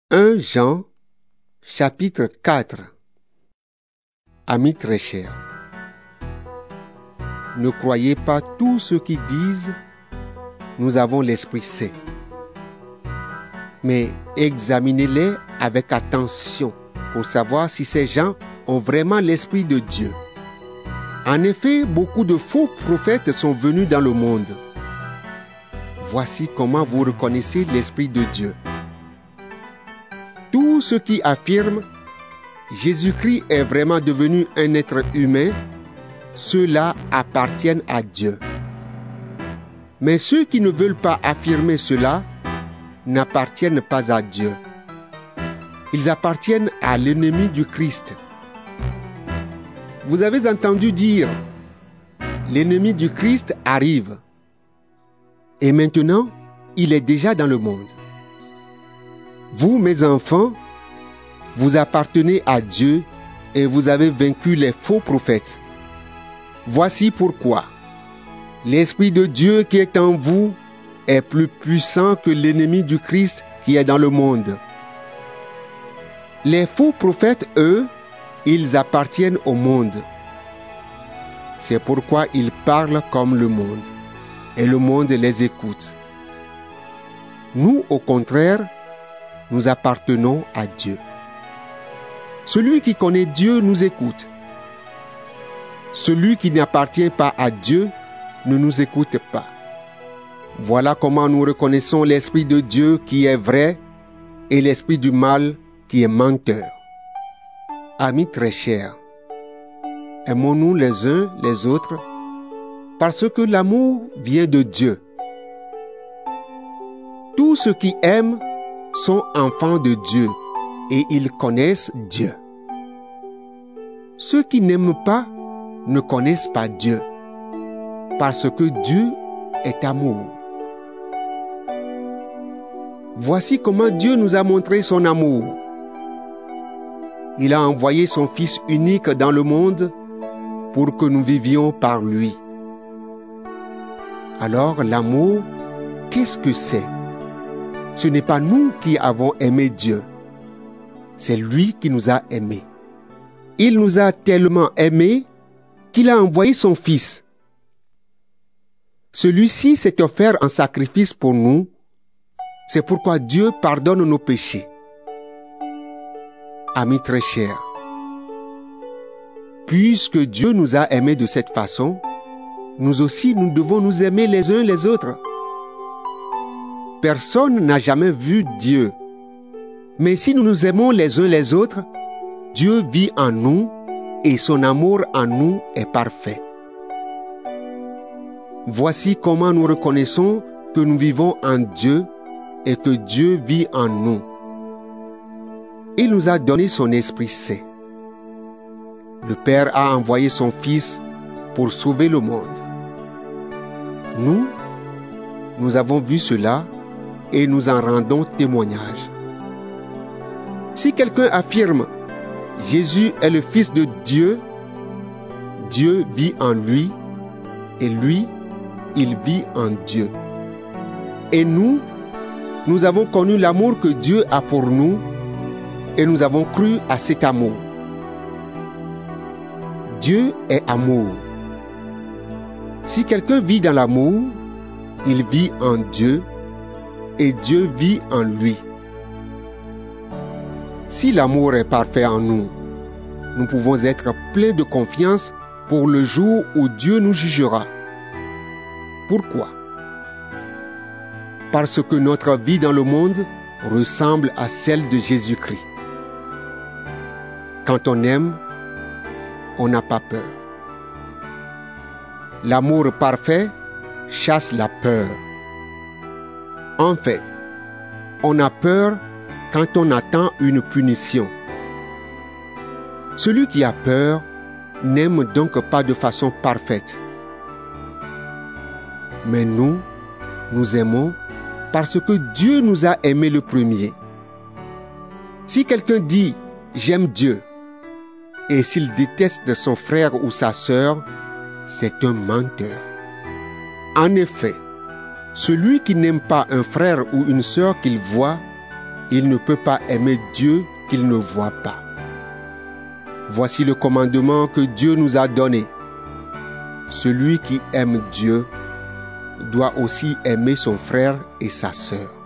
1 Jean, chapitre 4. Amis très chers, ne croyez pas tous ceux qui disent « Nous avons l'Esprit Saint ». Mais examinez-les avec attention pour savoir si ces gens ont vraiment l'Esprit de Dieu. En effet, beaucoup de faux prophètes sont venus dans le monde. Voici comment vous reconnaissez l'Esprit de Dieu. Tous ceux qui affirment Jésus-Christ est vraiment devenu un être humain, ceux-là appartiennent à Dieu. Mais ceux qui ne veulent pas affirmer cela n'appartiennent pas à Dieu. Ils appartiennent à l'ennemi du Christ. Vous avez entendu dire, l'ennemi du Christ arrive. Et maintenant, il est déjà dans le monde. Vous, mes enfants, vous appartenez à Dieu et vous avez vaincu les faux prophètes. Voici pourquoi. L'Esprit de Dieu qui est en vous est plus puissant que l'ennemi du Christ qui est dans le monde. Les faux prophètes, eux, ils appartiennent au monde. C'est pourquoi ils parlent comme le monde, et le monde les écoute. Nous, au contraire, nous appartenons à Dieu. Celui qui connaît Dieu nous écoute. Celui qui n'appartient pas à Dieu ne nous écoute pas. Voilà comment nous reconnaissons l'Esprit de Dieu qui est vrai et l'esprit du mal qui est menteur. Amis très chers, aimons-nous les uns les autres parce que l'amour vient de Dieu. Tous ceux qui aiment sont enfants de Dieu et ils connaissent Dieu. Ceux qui n'aiment pas ne connaissent pas Dieu, parce que Dieu est amour. Voici comment Dieu nous a montré son amour. Il a envoyé son Fils unique dans le monde pour que nous vivions par lui. Alors l'amour, qu'est-ce que c'est? Ce n'est pas nous qui avons aimé Dieu, c'est lui qui nous a aimés. Il nous a tellement aimés qu'il a envoyé son Fils. Celui-ci s'est offert en sacrifice pour nous. C'est pourquoi Dieu pardonne nos péchés. Amis très chers, puisque Dieu nous a aimés de cette façon, nous aussi nous devons nous aimer les uns les autres. Personne n'a jamais vu Dieu. Mais si nous nous aimons les uns les autres, Dieu vit en nous et son amour en nous est parfait. Voici comment nous reconnaissons que nous vivons en Dieu et que Dieu vit en nous. Il nous a donné son Esprit Saint. Le Père a envoyé son Fils pour sauver le monde. Nous avons vu cela et nous en rendons témoignage. Si quelqu'un affirme « Jésus est le Fils de Dieu », Dieu vit en lui et lui, il vit en Dieu. Et nous avons connu l'amour que Dieu a pour nous et nous avons cru à cet amour. Dieu est amour. Si quelqu'un vit dans l'amour, il vit en Dieu et Dieu vit en lui. Si l'amour est parfait en nous, nous pouvons être pleins de confiance pour le jour où Dieu nous jugera. Pourquoi? Parce que notre vie dans le monde ressemble à celle de Jésus-Christ. Quand on aime, on n'a pas peur. L'amour parfait chasse la peur. En fait, on a peur quand on attend une punition. Celui qui a peur n'aime donc pas de façon parfaite. Mais nous aimons parce que Dieu nous a aimés le premier. Si quelqu'un dit « j'aime Dieu » et s'il déteste son frère ou sa sœur, c'est un menteur. En effet, celui qui n'aime pas un frère ou une sœur qu'il voit il ne peut pas aimer Dieu qu'il ne voit pas. Voici le commandement que Dieu nous a donné. Celui qui aime Dieu doit aussi aimer son frère et sa sœur.